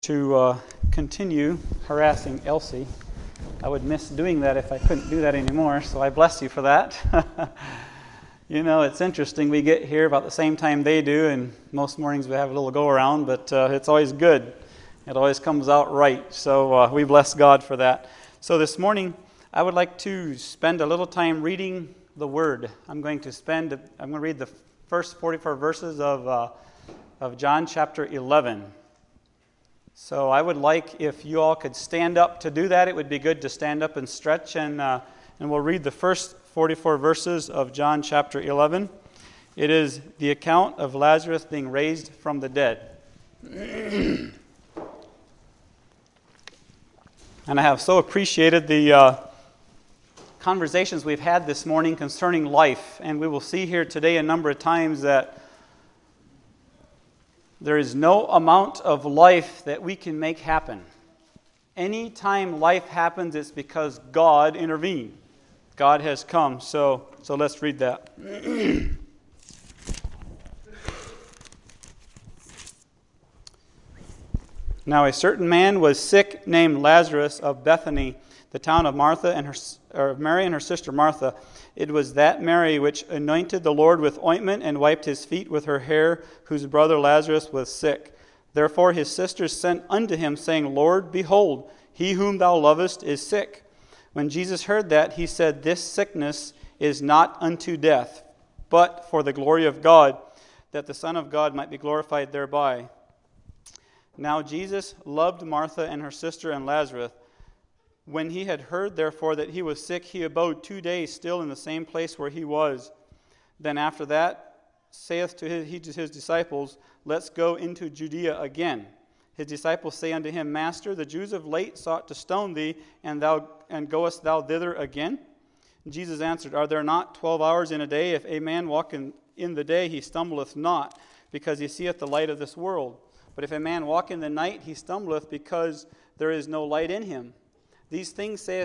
to continue harassing Elsie. I would miss doing that if I couldn't do that anymore, so I bless you for that. You know, it's interesting. We get here about the same time they do, and most mornings we have a little go-around, but it's always good. It always comes out right, so we bless God for that. So this morning, I would like to spend a little time reading the Word. I'm going to read the first 44 verses of John chapter 11. So I would like if you all could stand up to do that. It would be good to stand up and stretch, and we'll read the first 44 verses of John chapter 11. It is the account of Lazarus being raised from the dead. And I have so appreciated the conversations we've had this morning concerning life, and we will see here today a number of times that there is no amount of life that we can make happen. Anytime life happens, it's because God intervened. God has come. So let's read that. Now a certain man was sick named Lazarus of Bethany, the town of Mary and her sister Martha. It was that Mary which anointed the Lord with ointment and wiped his feet with her hair, whose brother Lazarus was sick. Therefore his sisters sent unto him, saying, Lord, behold, he whom thou lovest is sick. When Jesus heard that, he said, This sickness is not unto death, but for the glory of God, that the Son of God might be glorified thereby. Now Jesus loved Martha and her sister and Lazarus. When he had heard, therefore, that he was sick, he abode 2 days still in the same place where he was. Then after that saith to his disciples, Let's go into Judea again. His disciples say unto him, Master, the Jews of late sought to stone thee, and goest thou thither again? And Jesus answered, Are there not 12 hours in a day? If a man walk in the day, he stumbleth not, because he seeth the light of this world. But if a man walk in the night, he stumbleth, because there is no light in him. These things said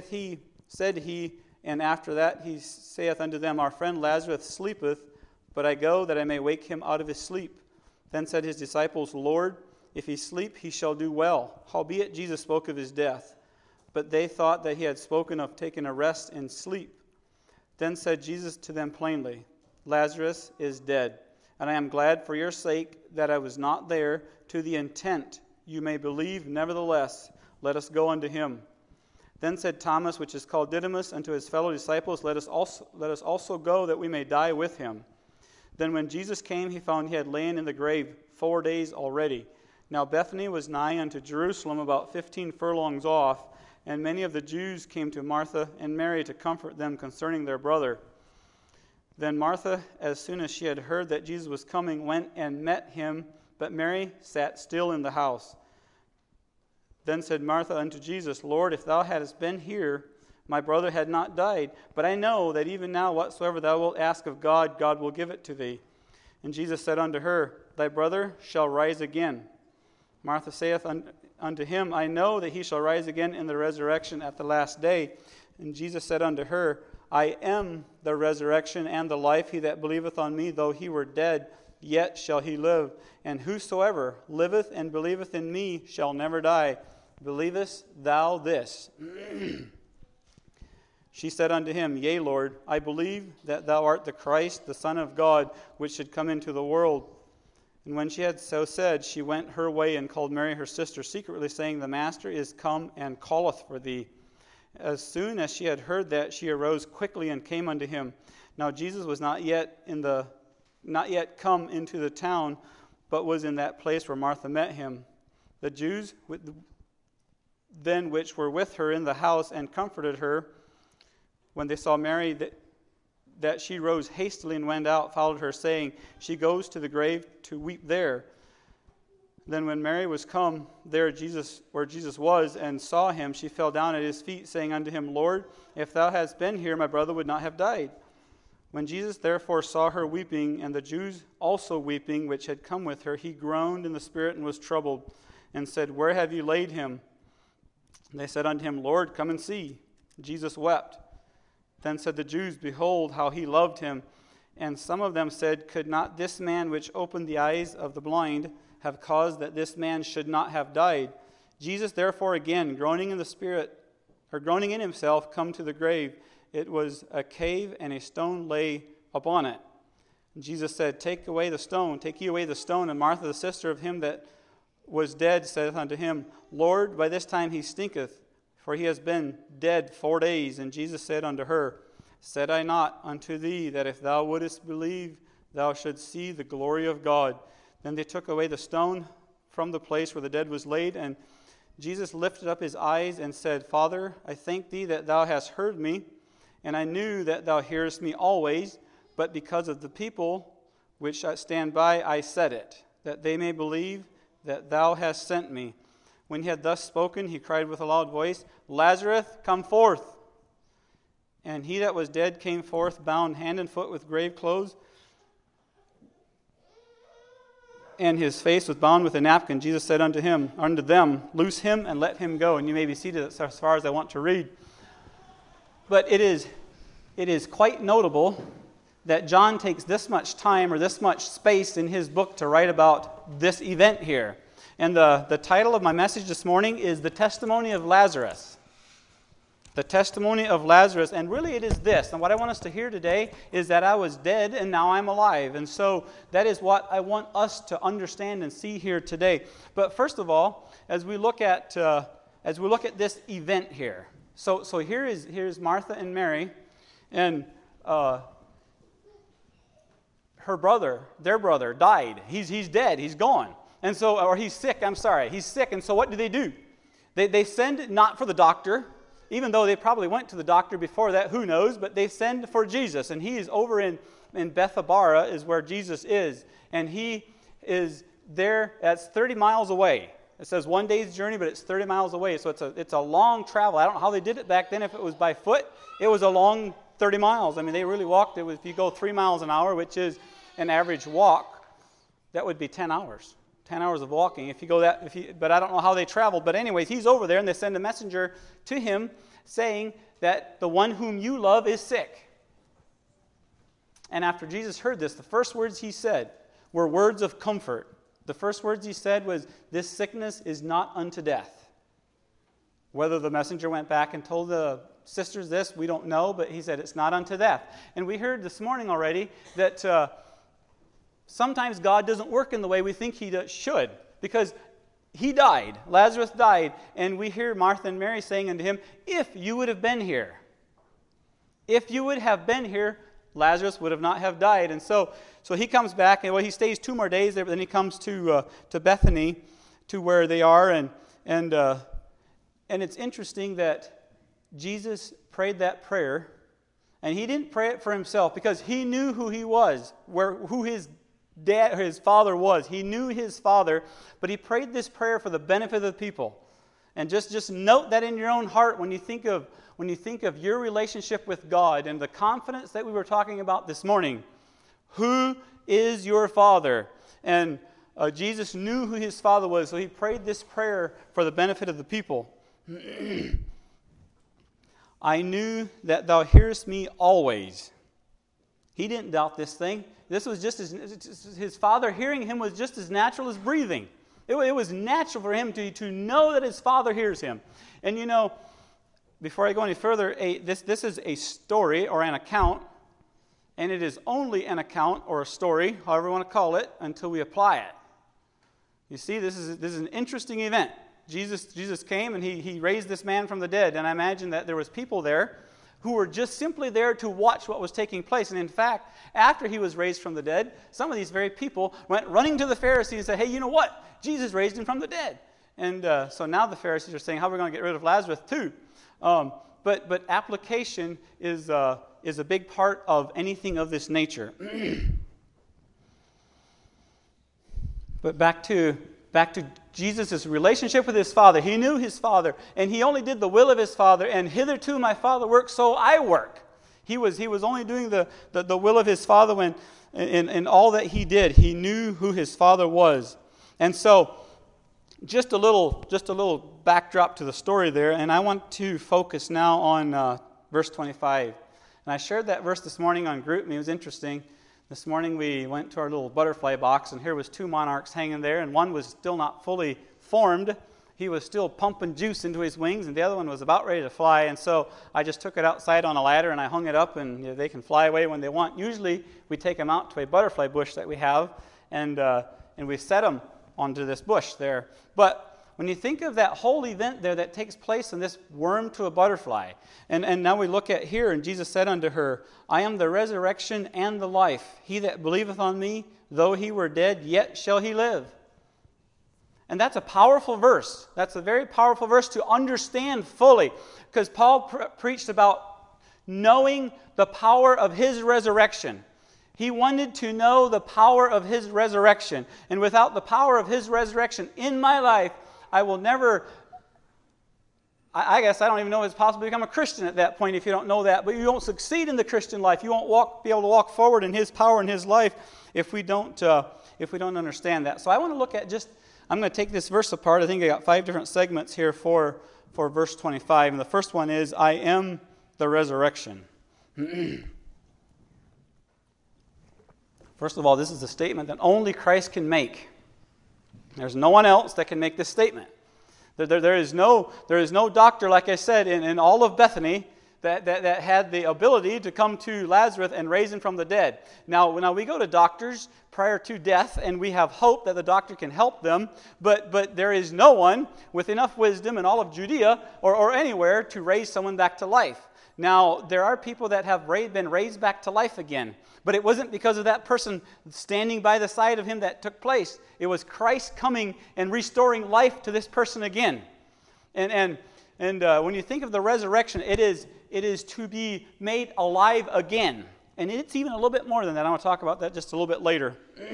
he, and after that he saith unto them, Our friend Lazarus sleepeth, but I go that I may wake him out of his sleep. Then said his disciples, Lord, if he sleep, he shall do well. Howbeit Jesus spoke of his death. But they thought that he had spoken of taking a rest in sleep. Then said Jesus to them plainly, Lazarus is dead, and I am glad for your sake that I was not there, to the intent you may believe. Nevertheless, let us go unto him. Then said Thomas, which is called Didymus, unto his fellow disciples, Let us also go, that we may die with him. Then when Jesus came, he found he had lain in the grave 4 days already. Now Bethany was nigh unto Jerusalem, about 15 furlongs off, and many of the Jews came to Martha and Mary to comfort them concerning their brother. Then Martha, as soon as she had heard that Jesus was coming, went and met him, but Mary sat still in the house. Then said Martha unto Jesus, Lord, if thou hadst been here, my brother had not died. But I know that even now whatsoever thou wilt ask of God, God will give it to thee. And Jesus said unto her, Thy brother shall rise again. Martha saith unto him, I know that he shall rise again in the resurrection at the last day. And Jesus said unto her, I am the resurrection and the life. He that believeth on me, though he were dead, yet shall he live. And whosoever liveth and believeth in me shall never die. Believest thou this? She said unto him, Yea, Lord, I believe that thou art the Christ, the Son of God, which should come into the world. And when she had so said, she went her way and called Mary her sister secretly, saying, The Master is come and calleth for thee. As soon as she had heard that, she arose quickly and came unto him. Now Jesus was not yet come into the town, but was in that place where Martha met him. The Jews then which were with her in the house and comforted her, when they saw Mary, that she rose hastily and went out, followed her, saying, She goes to the grave to weep there. Then when Mary was come there where Jesus was, and saw him, she fell down at his feet, saying unto him, Lord, if thou hadst been here, my brother would not have died. When Jesus therefore saw her weeping, and the Jews also weeping, which had come with her, he groaned in the spirit and was troubled, and said, Where have you laid him? And they said unto him, Lord, come and see. Jesus wept. Then said the Jews, Behold, how he loved him. And some of them said, Could not this man which opened the eyes of the blind have caused that this man should not have died? Jesus, therefore, again, groaning in himself, come to the grave. It was a cave, and a stone lay upon it. And Jesus said, Take ye away the stone. And Martha, the sister of him that was dead, saith unto him, Lord, by this time he stinketh, for he has been dead 4 days. And Jesus said unto her, Said I not unto thee, that if thou wouldest believe, thou shouldst see the glory of God? Then they took away the stone from the place where the dead was laid, and Jesus lifted up his eyes and said, Father, I thank thee that thou hast heard me, and I knew that thou hearest me always, but because of the people which stand by, I said it, that they may believe that thou hast sent me. When he had thus spoken, he cried with a loud voice, Lazarus, come forth. And he that was dead came forth, bound hand and foot with grave clothes, and his face was bound with a napkin. Jesus said unto them, Loose him and let him go. And you may be seated as far as I want to read. But it is quite notable that John takes this much time or this much space in his book to write about this event here. And the title of my message this morning is The Testimony of Lazarus. The testimony of Lazarus. And really it is this. And what I want us to hear today is that I was dead and now I'm alive. And so that is what I want us to understand and see here today. But first of all, as we look at this event here. So here's Martha and Mary, and their brother died. He's dead. He's gone. And so, or he's sick. He's sick. And so what do? They send not for the doctor. Even though they probably went to the doctor before that, who knows? But they send for Jesus. And he is over in Bethabara is where Jesus is. And he is there, that's 30 miles away. It says 1 day's journey, but it's 30 miles away. So it's a long travel. I don't know how they did it back then. If it was by foot, it was a long 30 miles. I mean, they really walked. If you go 3 miles an hour, which is an average walk, that would be 10 hours. 10 hours of walking. But I don't know how they traveled. But anyways, he's over there, and they send a messenger to him saying that the one whom you love is sick. And after Jesus heard this, the first words he said were words of comfort. The first words he said was, This sickness is not unto death. Whether the messenger went back and told the sisters this, we don't know, but he said it's not unto death. And we heard this morning already that sometimes God doesn't work in the way we think he should, because he died. Lazarus died. And we hear Martha and Mary saying unto him, If you would have been here. If you would have been here, Lazarus would have not have died. And so he comes back, and he stays 2 more days there, but then he comes to Bethany, to where they are. And it's interesting that Jesus prayed that prayer, and he didn't pray it for himself, because he knew who he was, who his father was. He knew his father, but he prayed this prayer for the benefit of the people. And just note that in your own heart when you think of your relationship with God and the confidence that we were talking about this morning. Who is your father? And Jesus knew who his father was, so he prayed this prayer for the benefit of the people. I knew that thou hearest me always. He didn't doubt this thing. This was just his father hearing him was just as natural as breathing. It was natural for him to know that his father hears him. And before I go any further, this is a story or an account, and it is only an account or a story, however you want to call it, until we apply it. You see, this is an interesting event. Jesus came and he raised this man from the dead, and I imagine that there was people there who were just simply there to watch what was taking place. And in fact, after he was raised from the dead, some of these very people went running to the Pharisees and said, Hey, you know what? Jesus raised him from the dead. And so now the Pharisees are saying, how are we going to get rid of Lazarus too? But application is a big part of anything of this nature. But back to Jesus' relationship with his Father. He knew his Father, and he only did the will of his Father, and hitherto my Father worked, so I work. He was only doing the will of his Father when in all that he did. He knew who his Father was. And so just a little backdrop to the story there, and I want to focus now on verse 25. And I shared that verse this morning on GroupMe. It was interesting. This morning we went to our little butterfly box, and here was 2 monarchs hanging there, and one was still not fully formed, he was still pumping juice into his wings, and the other one was about ready to fly. And so I just took it outside on a ladder, and I hung it up, and they can fly away when they want. Usually we take them out to a butterfly bush that we have, and we set them onto this bush there. But when you think of that whole event there that takes place in this worm to a butterfly, and now we look at here, and Jesus said unto her, I am the resurrection and the life. He that believeth on me, though he were dead, yet shall he live. And that's a powerful verse. That's a very powerful verse to understand fully, because Paul preached about knowing the power of his resurrection. He wanted to know the power of his resurrection. And without the power of his resurrection in my life, I will never, I guess I don't even know if it's possible to become a Christian at that point if you don't know that. But you won't succeed in the Christian life. You won't be able to walk forward in his power in his life if we don't understand that. So I want to look at I'm going to take this verse apart. I think I got 5 different segments here for verse 25. And the first one is, I am the resurrection. First of all, this is a statement that only Christ can make. There's no one else that can make this statement. There is no doctor, like I said, in all of Bethany that had the ability to come to Lazarus and raise him from the dead. Now we go to doctors prior to death, and we have hope that the doctor can help them, but there is no one with enough wisdom in all of Judea or anywhere to raise someone back to life. Now, there are people that have been raised back to life again, but it wasn't because of that person standing by the side of him that took place. It was Christ coming and restoring life to this person again. And when you think of the resurrection, it is to be made alive again. And it's even a little bit more than that. I'm going to talk about that just a little bit later.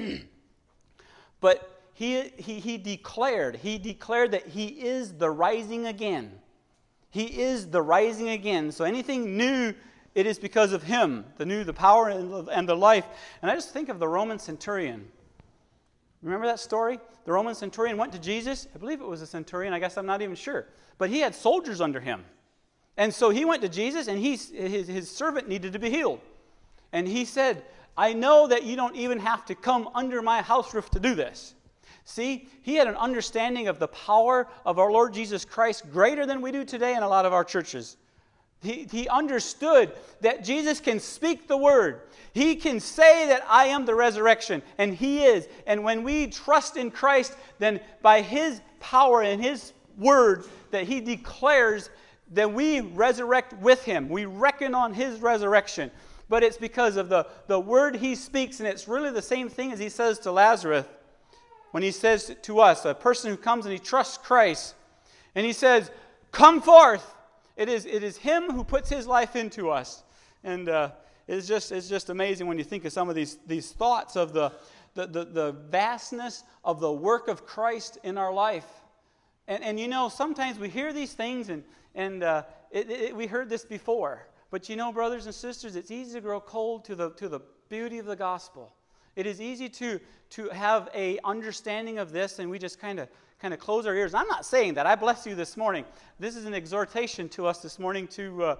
But he declared that he is the rising again. He is the rising again. So anything new, it is because of him, the power and the life. And I just think of the Roman centurion. Remember that story? The Roman centurion went to Jesus. I believe it was a centurion. I guess I'm not even sure. But he had soldiers under him. And so he went to Jesus, and his servant needed to be healed. And he said, I know that you don't even have to come under my house roof to do this. See, he had an understanding of the power of our Lord Jesus Christ greater than we do today in a lot of our churches. He understood that Jesus can speak the word. He can say that I am the resurrection, and he is. And when we trust in Christ, then by his power and his word that he declares, then we resurrect with him. We reckon on his resurrection. But it's because of the word he speaks, and it's really the same thing as he says to Lazarus. When he says to us, a person who comes and he trusts Christ, and he says, come forth. It is him who puts his life into us. And it's just amazing when you think of some of these thoughts of the vastness of the work of Christ in our life. And you know, sometimes we hear these things, and we heard this before. But you know, brothers and sisters, it's easy to grow cold to the beauty of the gospel. It is easy to have a understanding of this, and we just kind of close our ears. I'm not saying that. I bless you this morning. This is an exhortation to us this morning to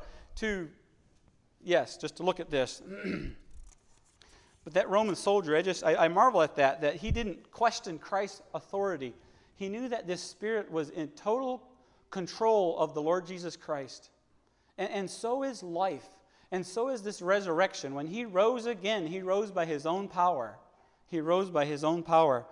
look at this. But that Roman soldier, I marvel at that he didn't question Christ's authority. He knew that this spirit was in total control of the Lord Jesus Christ. And so is life. And so is this resurrection. When he rose again, he rose by his own power. He rose by his own power.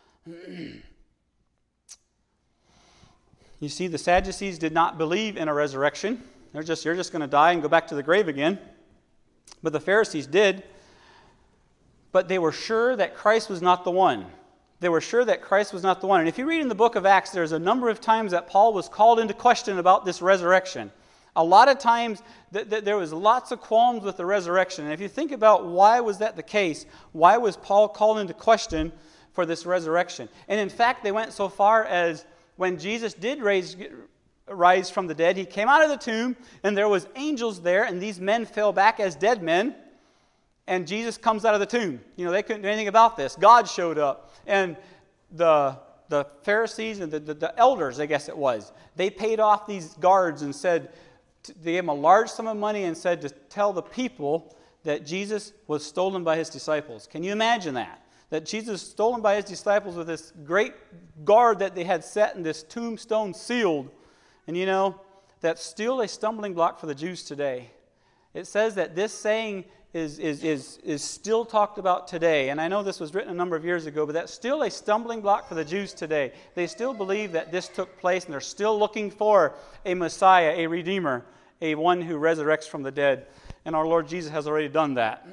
You see, the Sadducees did not believe in a resurrection. You're just going to die and go back to the grave again. But the Pharisees did. But they were sure that Christ was not the one. They were sure that Christ was not the one. And if you read in the book of Acts, there's a number of times that Paul was called into question about this resurrection. A lot of times there was lots of qualms with the resurrection. And if you think about why was that the case, why was Paul called into question for this resurrection? And in fact, they went so far as when Jesus did rise from the dead, he came out of the tomb, and there was angels there, and these men fell back as dead men, and Jesus comes out of the tomb. You know, they couldn't do anything about this. God showed up, and the Pharisees and the elders, I guess it was, they paid off these guards and said, they gave them a large sum of money and said to tell the people that Jesus was stolen by his disciples. Can you imagine that? that Jesus was stolen by his disciples with this great guard that they had set and this tombstone sealed. And you know, that's still a stumbling block for the Jews today. It says that this saying is still talked about today. And I know this was written a number of years ago, but that's still a stumbling block for the Jews today. They still believe that this took place, and they're still looking for a Messiah, a Redeemer, a one who resurrects from the dead. And our Lord Jesus has already done that.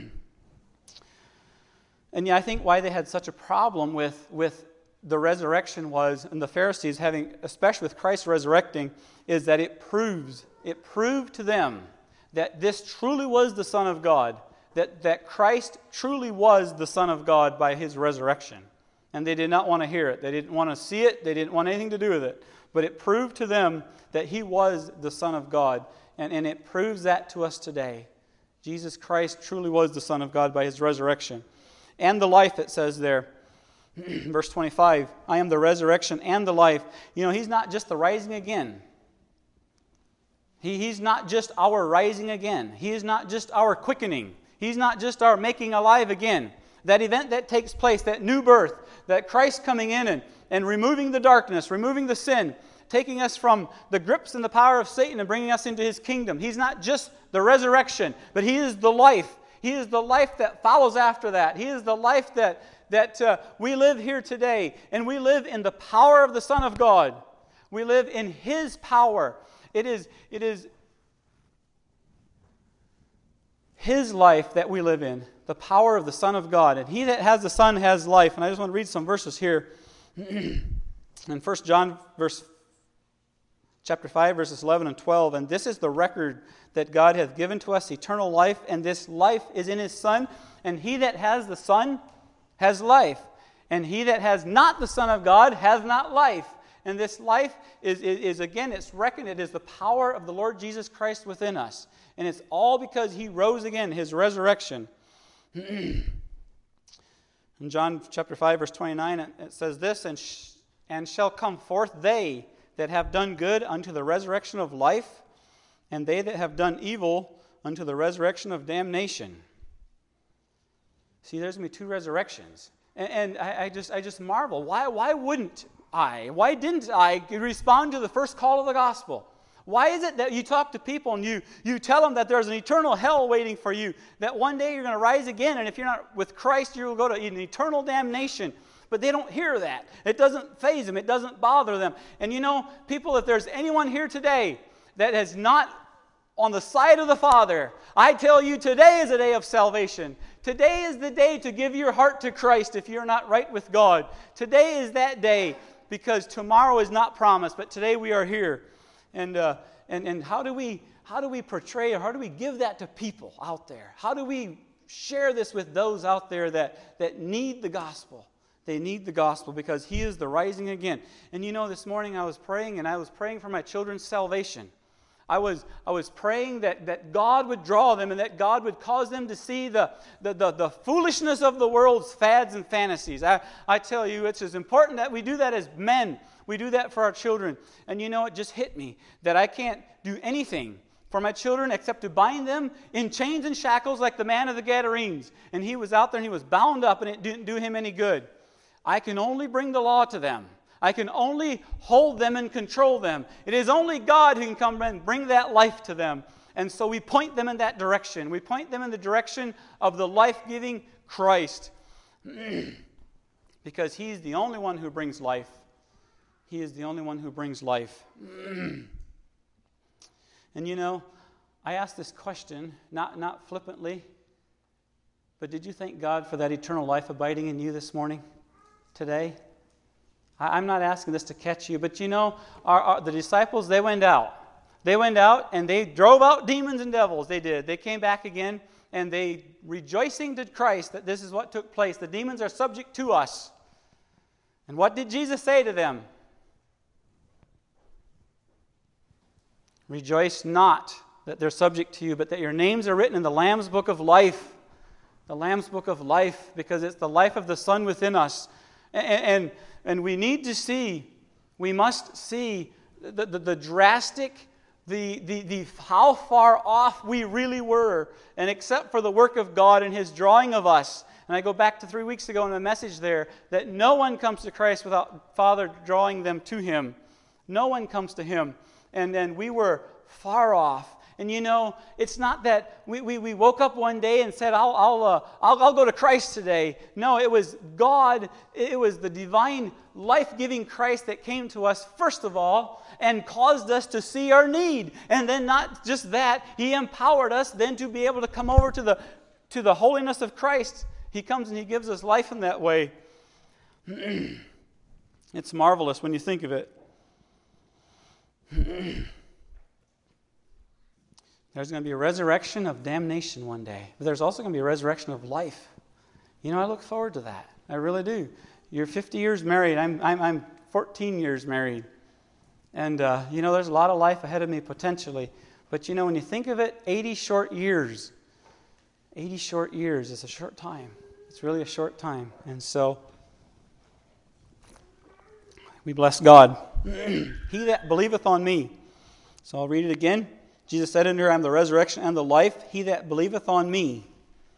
And yeah, I think why they had such a problem with the resurrection was, and the Pharisees having, especially with Christ resurrecting, is that it proved to them that this truly was the Son of God, that Christ truly was the Son of God by his resurrection. And they did not want to hear it. They didn't want to see it. They didn't want anything to do with it. But it proved to them that he was the Son of God. And it proves that to us today. Jesus Christ truly was the Son of God by his resurrection. And the life, it says there. Verse 25, I am the resurrection and the life. You know, he's not just the rising again. He's not just our rising again. He is not just our quickening. He's not just our making alive again. That event that takes place, that new birth, that Christ coming in and removing the darkness, removing the sin, taking us from the grips and the power of Satan and bringing us into his kingdom. He's not just the resurrection, but he is the life. He is the life that follows after that. He is the life that we live here today. And we live in the power of the Son of God. We live in his power. It is his life that we live in, the power of the Son of God. And he that has the Son has life. And I just want to read some verses here. In 1 John chapter 5, verses 11 and 12. And this is the record that God hath given to us, eternal life, and this life is in his Son. And he that has the Son has life. And he that has not the Son of God has not life. And this life is again, it's reckoned, it is the power of the Lord Jesus Christ within us. And it's all because he rose again, his resurrection. In John chapter 5, verse 29, it says this, and shall come forth they that have done good unto the resurrection of life, and they that have done evil unto the resurrection of damnation. See, there's going to be two resurrections. And I just marvel. Why wouldn't I? Why didn't I respond to the first call of the gospel? Why is it that you talk to people and you tell them that there's an eternal hell waiting for you, that one day you're going to rise again, and if you're not with Christ, you will go to an eternal damnation? But they don't hear that. It doesn't faze them. It doesn't bother them. And you know, people, if there's anyone here today that is not on the side of the Father, I tell you, today is a day of salvation. Today is the day to give your heart to Christ if you're not right with God. Today is that day, because tomorrow is not promised, but today we are here. And how do we portray, or how do we give that to people out there? How do we share this with those out there that need the gospel? They need the gospel because he is the rising again. And you know, this morning I was praying, and I was praying for my children's salvation. I was praying that God would draw them, and that God would cause them to see the foolishness of the world's fads and fantasies. I tell you, it's as important that we do that as men. We do that for our children. And you know, it just hit me that I can't do anything for my children except to bind them in chains and shackles like the man of the Gadarenes. And he was out there and he was bound up, and it didn't do him any good. I can only bring the law to them. I can only hold them and control them. It is only God who can come and bring that life to them. And so we point them in that direction. We point them in the direction of the life-giving Christ. Because he's the only one who brings life. He is the only one who brings life. And you know, I asked this question, not flippantly, but did you thank God for that eternal life abiding in you this morning, today? I'm not asking this to catch you, but you know, the disciples, they went out. They went out and they drove out demons and devils. They did. They came back again, and they, rejoicing to Christ that this is what took place. The demons are subject to us. And what did Jesus say to them? Rejoice not that they're subject to you, but that your names are written in the Lamb's book of life. The Lamb's book of life, because it's the life of the Son within us. And we need to see, we must see the drastic, the how far off we really were. And except for the work of God and his drawing of us, And I go back to 3 weeks ago in the message there that no one comes to Christ without Father drawing them to Him. No one comes to Him. And then we were far off. And you know, it's not that we woke up one day and said, I'll go to Christ today. No, it was God. It was the divine, life-giving Christ that came to us first of all and caused us to see our need. And then not just that, He empowered us then to be able to come over to the holiness of Christ. He comes and He gives us life in that way. It's marvelous when you think of it. There's going to be a resurrection of damnation one day. But there's also going to be a resurrection of life. You know, I look forward to that. I really do. You're 50 years married. I'm 14 years married. And, you know, there's a lot of life ahead of me potentially. But, you know, when you think of it, 80 short years. 80 short years is a short time. It's really a short time. And so, we bless God. He that believeth on me. So I'll read it again. Jesus said unto her, I am the resurrection and the life. He that believeth on me.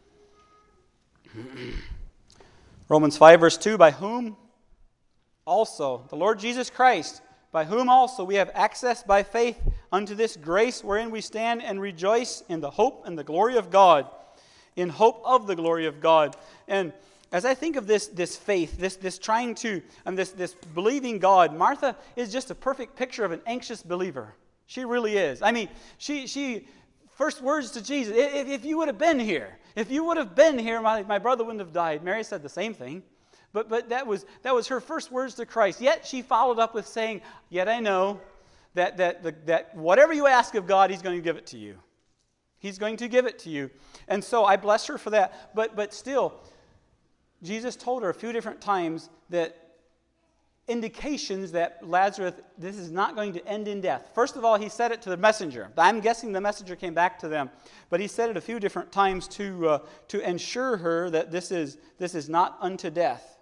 Romans 5 verse 2, by whom also, the Lord Jesus Christ, by whom also we have access by faith unto this grace wherein we stand and rejoice in the hope and the glory of God. In hope of the glory of God. And as I think of this faith, this trying to, this believing God, Martha is just a perfect picture of an anxious believer. She really is. I mean, she first words to Jesus, if you would have been here, my brother wouldn't have died. Mary said the same thing. But that was her first words to Christ. Yet she followed up with saying, yet I know that whatever you ask of God, He's going to give it to you. He's going to give it to you. And so I bless her for that. But still, Jesus told her a few different times that indications that Lazarus, this is not going to end in death. First of all, He said it to the messenger. I'm guessing the messenger came back to them. But He said it a few different times to ensure her that this is not unto death.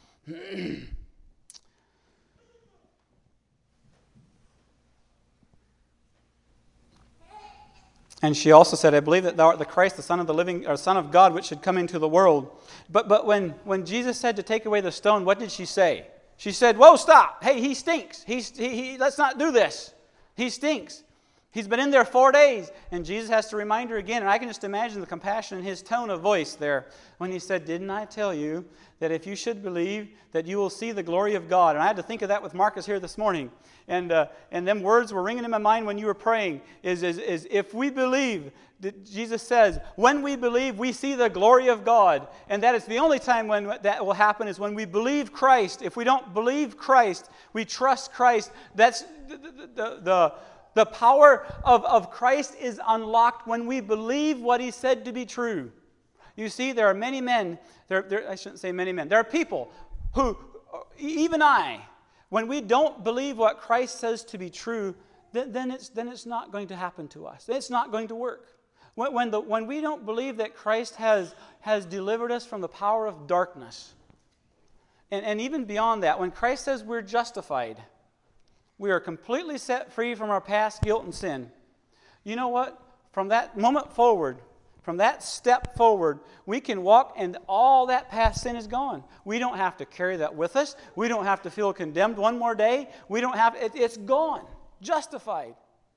And she also said, I believe that thou art the Christ, the Son of the living, or Son of God, which should come into the world. But when Jesus said to take away the stone, what did she say? She said, whoa, stop. Hey, he stinks. Let's not do this. He stinks. He's been in there 4 days. And Jesus has to remind her again. And I can just imagine the compassion in His tone of voice there when He said, didn't I tell you that if you should believe that you will see the glory of God? And I had to think of that with Marcus here this morning. And them words were ringing in my mind when you were praying. Is if we believe, Jesus says, when we believe, we see the glory of God. And that is the only time when that will happen is when we believe Christ. If we don't believe Christ, we trust Christ. That's the power of Christ is unlocked when we believe what He said to be true. You see, there are many men, I shouldn't say many men, there are people who, even I, when we don't believe what Christ says to be true, then it's not going to happen to us. It's not going to work. When we don't believe that Christ has delivered us from the power of darkness, and even beyond that, when Christ says we're justified, we are completely set free from our past guilt and sin. You know what? From that moment forward, from that step forward, we can walk and all that past sin is gone. We don't have to carry that with us. We don't have to feel condemned one more day. It's gone. Justified.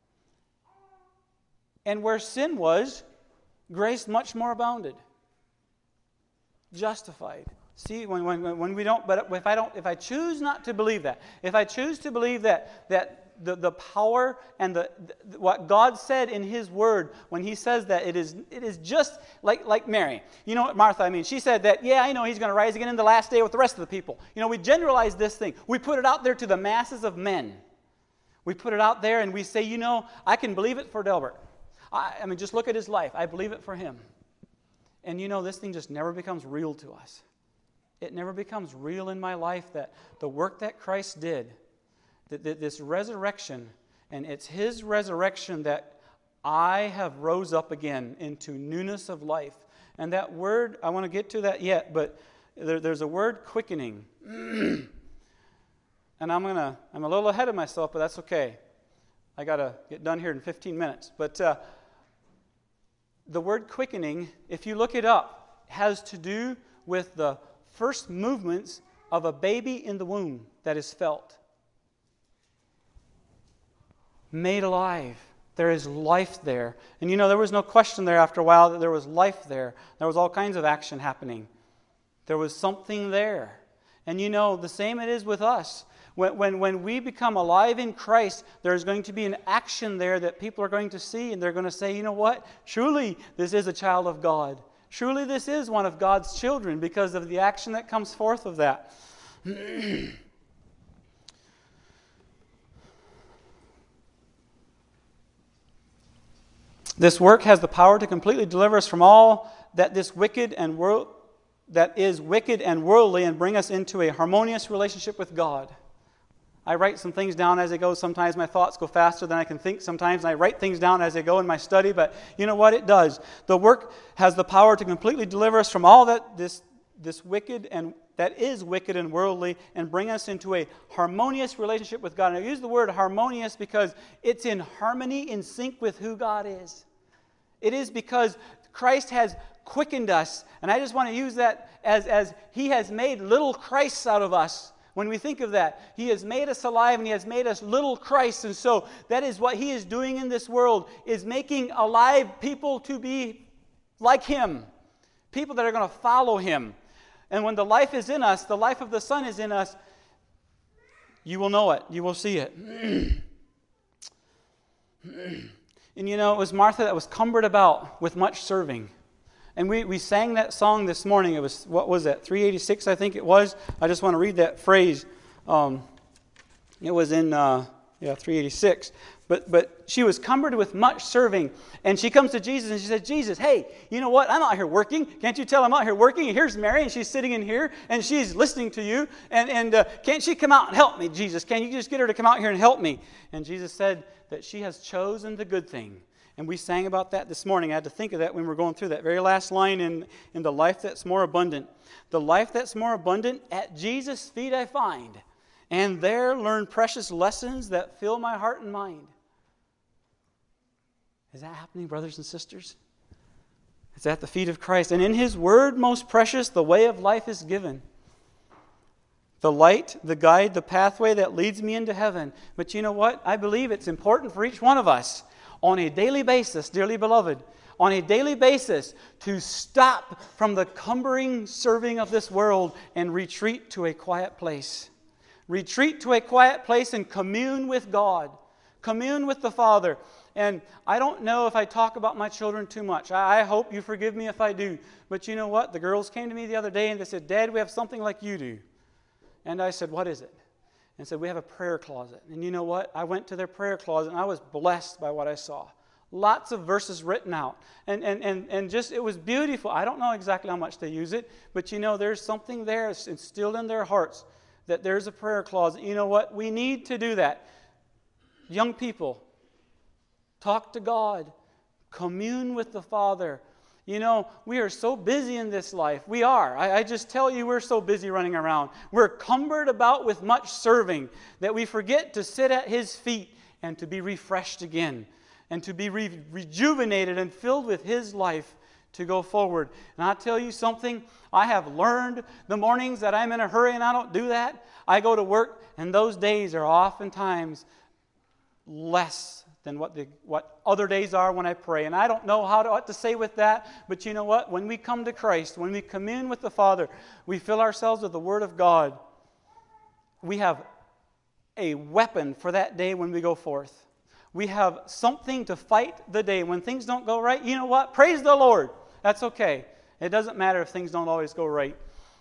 And where sin was, grace much more abounded. Justified. See, when we don't, but if I choose not to believe that, if I choose to believe that the power and what God said in His Word, when He says that it is just like Mary. You know what, Martha, I mean, she said that, yeah, I know He's going to rise again in the last day with the rest of the people. You know, we generalize this thing. We put it out there to the masses of men. We put it out there and we say, you know, I can believe it for Delbert. I mean, just look at his life. I believe it for him. And you know, this thing just never becomes real to us. It never becomes real in my life that the work that Christ did, that this resurrection, and it's His resurrection that I have rose up again into newness of life. And that word, I want to get to that yet, but there's a word, quickening. And I'm a little ahead of myself, but that's okay. I got to get done here in 15 minutes. But the word quickening, if you look it up, has to do with the first movements of a baby in the womb that is felt. Made alive. There is life there. And there was no question there after a while that there was life there. There was all kinds of action happening. There was something there. And the same it is with us. When we become alive in Christ, there's going to be an action there that people are going to see, and they're going to say, you know what? Truly, this is a child of God. Truly, this is one of God's children because of the action that comes forth of that. This work has the power to completely deliver us from all that is wicked and worldly, and bring us into a harmonious relationship with God. I write some things down as I go. Sometimes my thoughts go faster than I can think sometimes, and I write things down as I go in my study, but you know what? It does. The work has the power to completely deliver us from all that this wicked and that is wicked and worldly, and bring us into a harmonious relationship with God. And I use the word harmonious because it's in harmony, in sync with who God is. It is because Christ has quickened us, and I just want to use that as He has made little Christs out of us. When we think of that, He has made us alive and He has made us little Christs. And so that is what He is doing in this world, is making alive people to be like Him. People that are going to follow Him. And when the life is in us, the life of the Son is in us, you will know it. You will see it. And it was Martha that was cumbered about with much serving. And we sang that song this morning. It was, what was that, 386 I think it was. I just want to read that phrase. It was in 386. But she was cumbered with much serving. And she comes to Jesus and she said, Jesus, hey, you know what? I'm out here working. Can't you tell I'm out here working? And here's Mary, and she's sitting in here, and she's listening to you. And can't she come out and help me, Jesus? Can you just get her to come out here and help me? And Jesus said that she has chosen the good thing. And we sang about that this morning. I had to think of that when we were going through that very last line in the life that's more abundant. The life that's more abundant at Jesus' feet I find, and there learn precious lessons that fill my heart and mind. Is that happening, brothers and sisters? It's at the feet of Christ. And in His Word, most precious, the way of life is given. The light, the guide, the pathway that leads me into heaven. But you know what? I believe it's important for each one of us on a daily basis, dearly beloved, on a daily basis to stop from the cumbering serving of this world and retreat to a quiet place. Retreat to a quiet place and commune with God. Commune with the Father. And I don't know if I talk about my children too much. I hope you forgive me if I do. But you know what? The girls came to me the other day and they said, Dad, we have something like you do. And I said, what is it? And said, we have a prayer closet. And you know what? I went to their prayer closet and I was blessed by what I saw. Lots of verses written out. And just, it was beautiful. I don't know exactly how much they use it, but there's something there instilled in their hearts that there's a prayer closet. You know what? We need to do that. Young people, talk to God. Commune with the Father. We are so busy in this life. We are. I just tell you, we're so busy running around. We're cumbered about with much serving that we forget to sit at His feet and to be refreshed again and to be rejuvenated and filled with His life to go forward. And I'll tell you something, I have learned the mornings that I'm in a hurry and I don't do that. I go to work, and those days are oftentimes less than what other days are when I pray. And I don't know what to say with that, but you know what? When we come to Christ, when we commune with the Father, we fill ourselves with the Word of God. We have a weapon for that day when we go forth. We have something to fight the day. When things don't go right, you know what? Praise the Lord. That's okay. It doesn't matter if things don't always go right.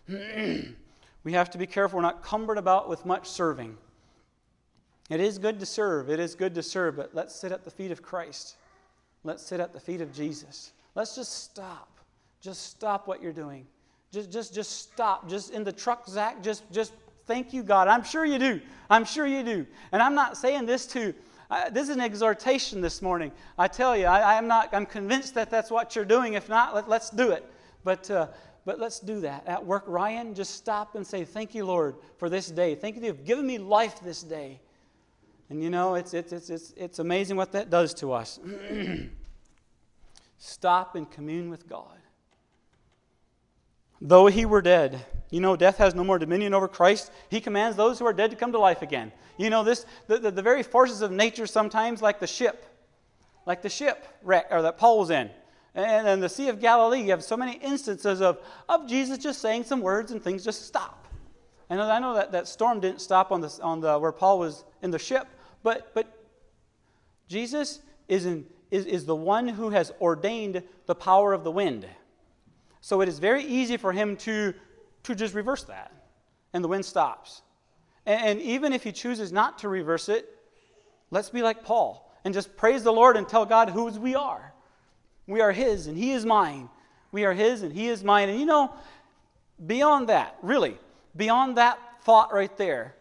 We have to be careful we're not cumbered about with much serving. It is good to serve. It is good to serve, but let's sit at the feet of Christ. Let's sit at the feet of Jesus. Let's just stop. Just stop what you're doing. Just stop. Just in the truck, Zach, just thank you, God. I'm sure you do. I'm sure you do. And I'm not saying this this is an exhortation this morning. I tell you, I'm convinced that that's what you're doing. If not, let's do it. But let's do that. At work, Ryan, just stop and say, thank you, Lord, for this day. Thank you, you've given me life this day. And it's amazing what that does to us. Stop and commune with God. Though he were dead. You know, death has no more dominion over Christ. He commands those who are dead to come to life again. You know, the very forces of nature sometimes, like the shipwreck or that Paul was in. And the Sea of Galilee, you have so many instances of Jesus just saying some words and things just stop. And I know that storm didn't stop on the where Paul was in the ship, but Jesus is the one who has ordained the power of the wind. So it is very easy for him to just reverse that, and the wind stops. And even if he chooses not to reverse it, let's be like Paul and just praise the Lord and tell God whose we are. We are His and He is mine. We are His and He is mine. And you know, beyond that, really, beyond that thought right there,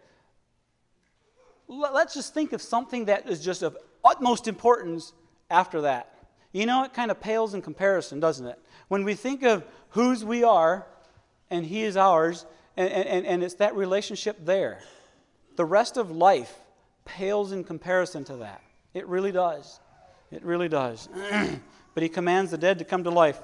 let's just think of something that is just of utmost importance after that. You know, it kind of pales in comparison, doesn't it? When we think of whose we are and He is ours, and it's that relationship there. The rest of life pales in comparison to that. It really does. It really does. But He commands the dead to come to life.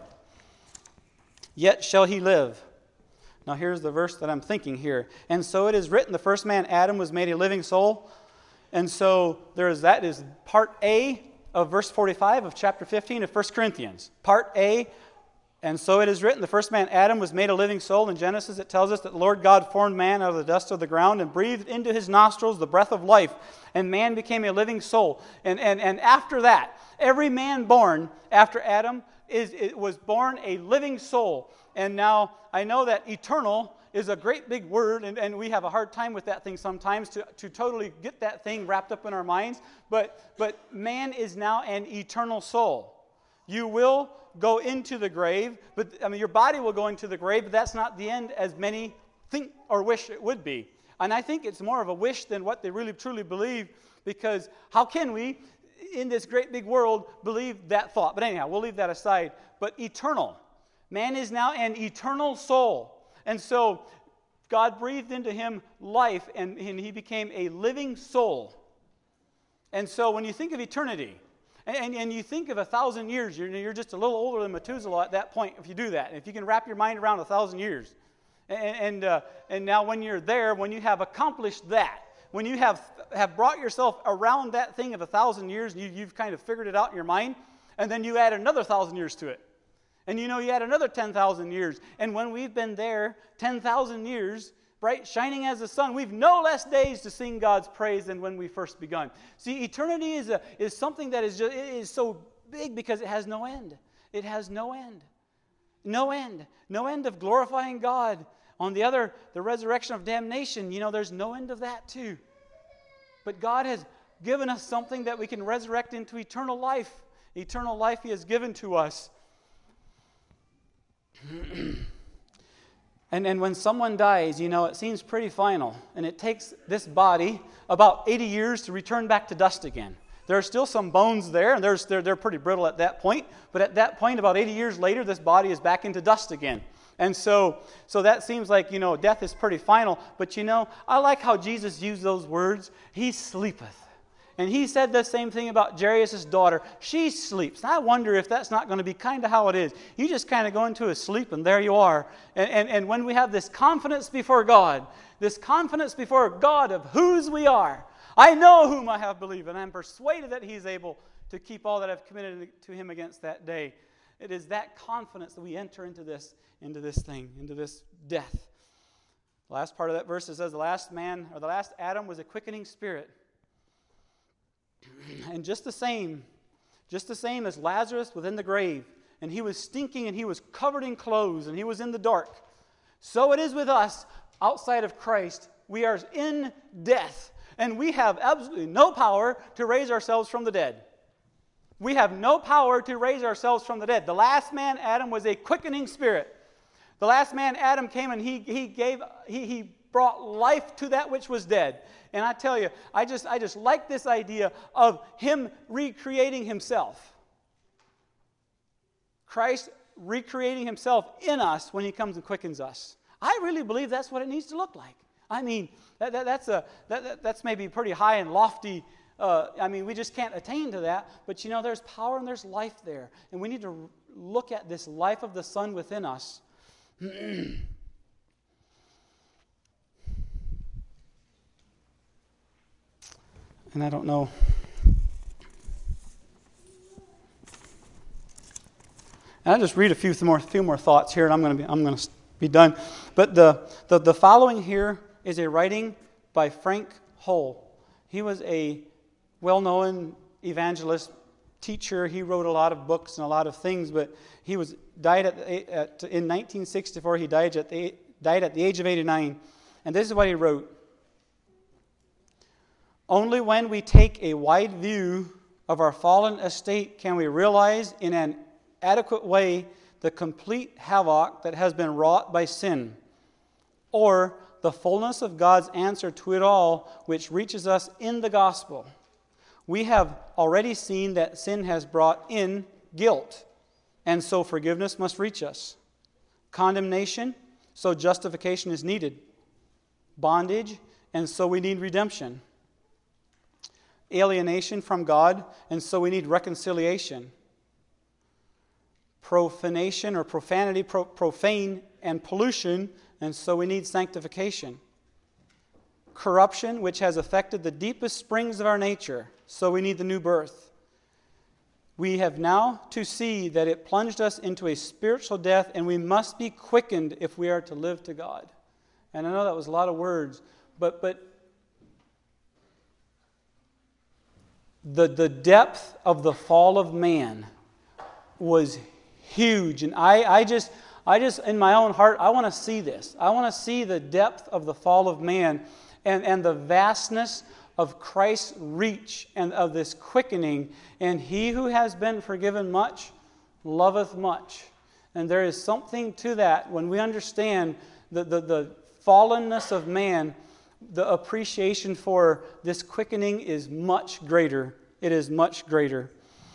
Yet shall he live. Now here's the verse that I'm thinking here. And so it is written, the first man, Adam, was made a living soul. And so that is part A of verse 45 of chapter 15 of 1 Corinthians. Part A. And so it is written, the first man, Adam, was made a living soul. In Genesis, it tells us that the Lord God formed man out of the dust of the ground and breathed into his nostrils the breath of life, and man became a living soul. And after that, every man born after Adam was born a living soul. And now, I know that eternal is a great big word, and we have a hard time with that thing sometimes to totally get that thing wrapped up in our minds. But man is now an eternal soul. You will go into the grave, but your body will go into the grave, but that's not the end as many think or wish it would be. And I think it's more of a wish than what they really truly believe, because how can we, in this great big world, believe that thought? But anyhow, we'll leave that aside. But eternal. Man is now an eternal soul. And so God breathed into him life, and he became a living soul. And so when you think of eternity, and you think of 1,000 years, you're just a little older than Methuselah at that point if you do that. And if you can wrap your mind around 1,000 years. And now when you're there, when you have accomplished that, when you have brought yourself around that thing of 1,000 years, and you've kind of figured it out in your mind, and then you add another 1,000 years to it. And you add another 10,000 years. And when we've been there 10,000 years, bright, shining as the sun, we've no less days to sing God's praise than when we first begun. See, eternity is something that is so big because it has no end. It has no end. No end. No end of glorifying God. On the resurrection of damnation, there's no end of that too. But God has given us something that we can resurrect into eternal life. Eternal life He has given to us. And when someone dies, it seems pretty final. And it takes this body about 80 years to return back to dust again. There are still some bones there, and they're pretty brittle at that point. But at that point, about 80 years later, this body is back into dust again. And so that seems like, death is pretty final. But I like how Jesus used those words. He sleepeth. And He said the same thing about Jairus' daughter. She sleeps. And I wonder if that's not going to be kind of how it is. You just kind of go into a sleep, and there you are. And when we have this confidence before God of whose we are, I know whom I have believed, and I'm persuaded that He's able to keep all that I've committed to Him against that day. It is that confidence that we enter into this death. The last part of that verse, it says the last Adam was a quickening spirit. And just the same as Lazarus within the grave, and he was stinking and he was covered in clothes and he was in the dark, so it is with us outside of Christ. We are in death, and we have absolutely no power to raise ourselves from the dead. We have no power to raise ourselves from the dead. The last man, Adam, was a quickening spirit. The last man, Adam, came and he brought life to that which was dead. And I tell you, I just like this idea of Him recreating Himself. Christ recreating Himself in us when He comes and quickens us. I really believe that's what it needs to look like. I mean, that's maybe pretty high and lofty. We just can't attain to that. But there's power and there's life there. And we need to look at this life of the Son within us. And I don't know. And I'll just read a few more thoughts here, and I'm going to be done. But the following here is a writing by Frank Hull. He was a well-known evangelist, teacher. He wrote a lot of books and a lot of things, but he died in 1964. He died at the age of 89. And this is what he wrote. Only when we take a wide view of our fallen estate can we realize in an adequate way the complete havoc that has been wrought by sin, or the fullness of God's answer to it all, which reaches us in the gospel. We have already seen that sin has brought in guilt, and so forgiveness must reach us. Condemnation, so justification is needed. Bondage, and so we need redemption. Alienation from God, and so we need reconciliation. Profanation or profanity, profane and pollution, and so we need sanctification. Corruption, which has affected the deepest springs of our nature, so we need the new birth. We have now to see that it plunged us into a spiritual death, and we must be quickened if we are to live to God. And I know that was a lot of words, but the depth of the fall of man was huge. And I just in my own heart, I want to see this. I want to see the depth of the fall of man and the vastness of Christ's reach and of this quickening. And he who has been forgiven much loveth much. And there is something to that when we understand the fallenness of man. The appreciation for this quickening is much greater. It is much greater.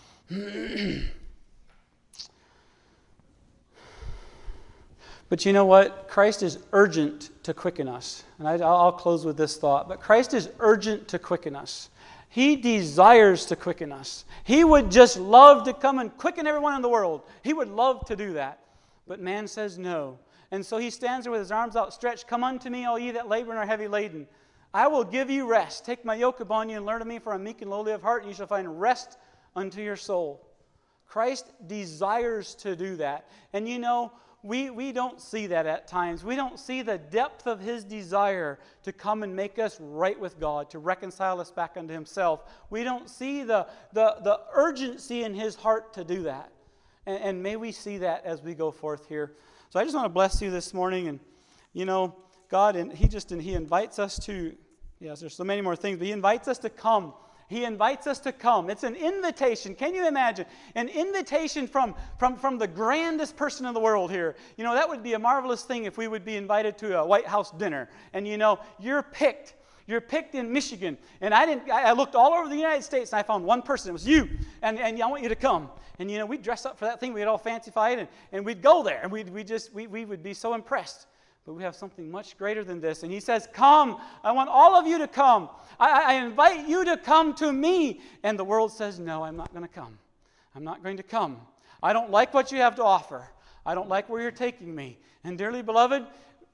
But you know what? Christ is urgent to quicken us. And I'll close with this thought. But Christ is urgent to quicken us. He desires to quicken us. He would just love to come and quicken everyone in the world. He would love to do that. But man says no. And so he stands there with his arms outstretched. Come unto me, all ye that labor and are heavy laden. I will give you rest. Take my yoke upon you and learn of me, for I am meek and lowly of heart, and you shall find rest unto your soul. Christ desires to do that. And you know, we don't see that at times. We don't see the depth of his desire to come and make us right with God, to reconcile us back unto himself. We don't see the urgency in his heart to do that. And may we see that as we go forth here. So I just want to bless you this morning. And, you know, God, and he invites us to, yes, there's so many more things, but he invites us to come. He invites us to come. It's an invitation. Can you imagine? An invitation from the grandest person in the world here. You know, that would be a marvelous thing if we would be invited to a White House dinner. And, you know, you're picked. You're picked in Michigan. And I looked all over the United States and I found one person. It was you. And I want you to come. And, you know, we'd dress up for that thing. We'd all fancified and we'd go there. And we would be so impressed. But we have something much greater than this. And he says, come. I want all of you to come. I invite you to come to me. And the world says, no, I'm not going to come. I'm not going to come. I don't like what you have to offer. I don't like where you're taking me. And dearly beloved,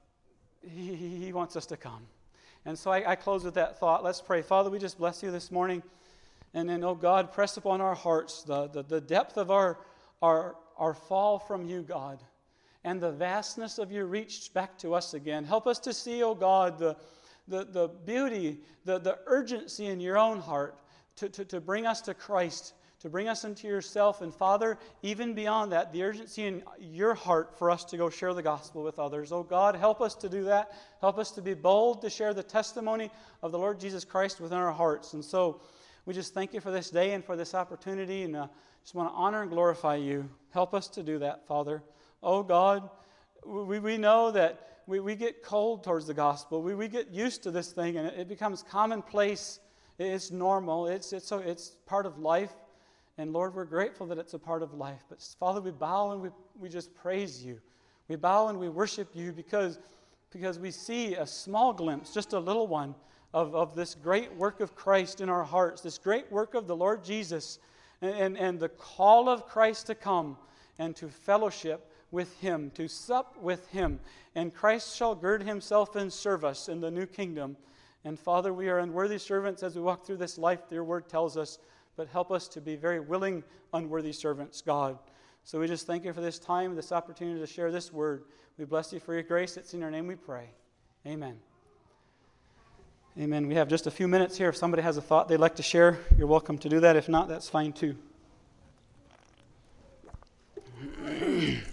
he wants us to come. And so I close with that thought. Let's pray. Father, we just bless you this morning. And then, oh God, press upon our hearts the depth of our fall from you, God. And the vastness of your reach back to us again. Help us to see, oh God, the beauty, the urgency in your own heart to bring us to Christ, to bring us into yourself. And Father, even beyond that, the urgency in your heart for us to go share the gospel with others. Oh God, help us to do that. Help us to be bold to share the testimony of the Lord Jesus Christ within our hearts. And so we just thank you for this day and for this opportunity, and just want to honor and glorify you. Help us to do that, Father. Oh God, we know that we get cold towards the gospel. We get used to this thing, and it becomes commonplace. It's normal. It's part of life. And Lord, we're grateful that it's a part of life. But Father, we bow and we just praise you. We bow and we worship you because we see a small glimpse, just a little one, of this great work of Christ in our hearts, this great work of the Lord Jesus, and the call of Christ to come and to fellowship with him, to sup with him. And Christ shall gird himself and serve us in the new kingdom. And Father, we are unworthy servants as we walk through this life, your word tells us, but help us to be very willing, unworthy servants, God. So we just thank you for this time, this opportunity to share this word. We bless you for your grace. It's in your name we pray. Amen. Amen. We have just a few minutes here. If somebody has a thought they'd like to share, you're welcome to do that. If not, that's fine too.